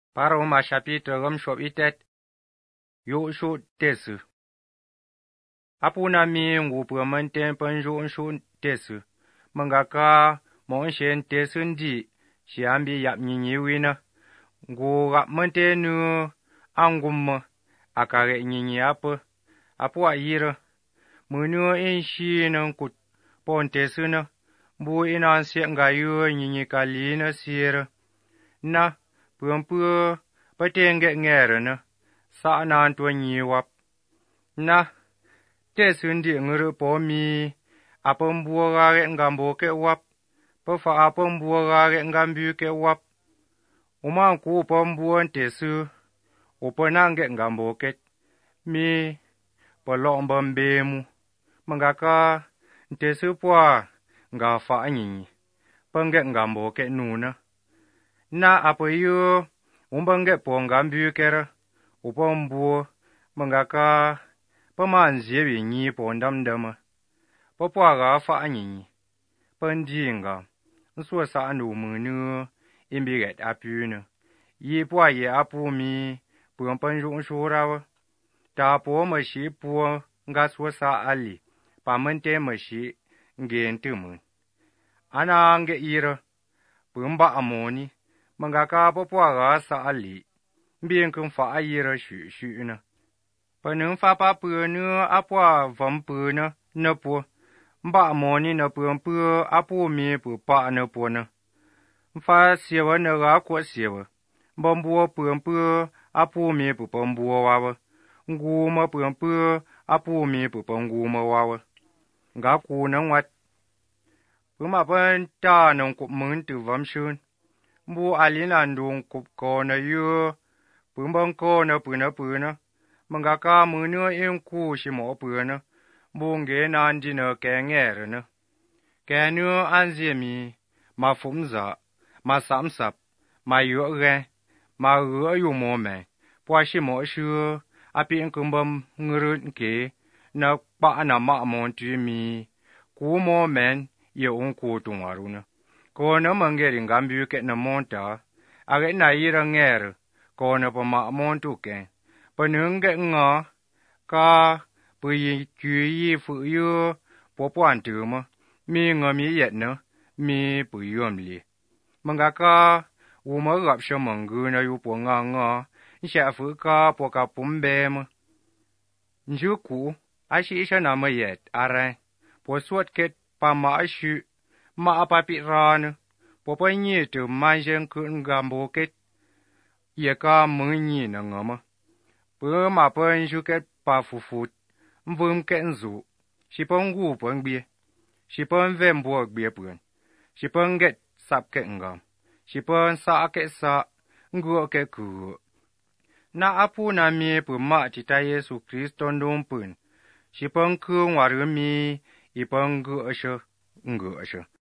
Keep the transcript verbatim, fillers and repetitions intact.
Paroma capitolum shobitet yu shu tesu. Apuna mi ngupu menten penju shu tesu. Mengaka mon shen tesun di siambi yap nyinyi wina. Ngu gap mentenu angum akare nyinyi apa. Apu ayira. Menu in shi nang kut pon tesu na. Bu inan siya ngayu nyinyi kali na sira. Na pumpu patenge ngere na. Sa nan tuwa nyiwap. Na tesun di nguru pomi. Apambuwa gare ngambo ke wap. Pafa apambuwa gare ngambu ke wap. Uma ku pambuwan tesu. Upanange ngambo ke. Mi palombam bemu. Mengaka tesu pwa ngafa nyinyi. Penge ngambo ke nuna. Na apa yu umbange po ngambu kera. Upambuwa mengaka pamanzewi nyi po ndamdama. Papwa gafa nyinyi. Pandinga. Nsua sa anu menu imbiret apuna. Yi pwa ye apu mi pumpanju nsurawa. Ta po mashi po nga sua sa ali. Pamente mashi ngentumun. Ana nge ira. Pumba amoni. Mengaka papwa ga sa ali. Mbien kung fa ayira shu shu na. Panung fa pa punu apwa vampu na na po. Mba amoni na pumpu apu mi pu pa na po na. Mfa sewa na ga kwa sewa. Mbambuwa pumpu apu mi pu pambuwa wawa. Nguma pumpu apu mi pu panguma wawa. Nga ku na wat. Puma pan ta nung kup mun tu vamshun. Mbu alina ndung kup ko na yu. Pumbang ko na puna puna. Mengaka munu inku shimo puna. Bunge nandi na kengere na. Kenu anzemi. Ma fumza. Ma samsap. Ma yuge. Ma yu yu mo me. Pwa shimo shu. Api nkumbam ngurut ke. Na pa na ma montu mi. Ku mo men. Ye unku tungaruna. Ko na mangeri ngambu ke na monta. Age na ira ngere. Ko na pa ma montu ke. Panunge nga. Ka. Puyi kuyi fu yu. Popuan tuma. Mi nga mi yet na. Mi puyum li. Mengaka. Uma rapsha mangu na yu po nga nga. Nsha fu ka po ka pumbe ma. Njuku. Ashi isha na ma yet. Aray. Po suat ket. Pa ma ashu. Ma apapi rana. Popa nye tu manjen ku ngambo ket. Ye ka munyi na ngama. Pwa ma pa nju ket pa fufut. Mvum ket nzu. Shipa ngu pa ngbie. Shipa nvembo gbie pwen. Shipa nget sap ket ngam. Shipa nsa ket sa. Ngu ket ku. Na apu na mi pu ma tita Yesu Kristo ndompun. Shipa nku waru mi. Ipa ngu asha. Ngu asha.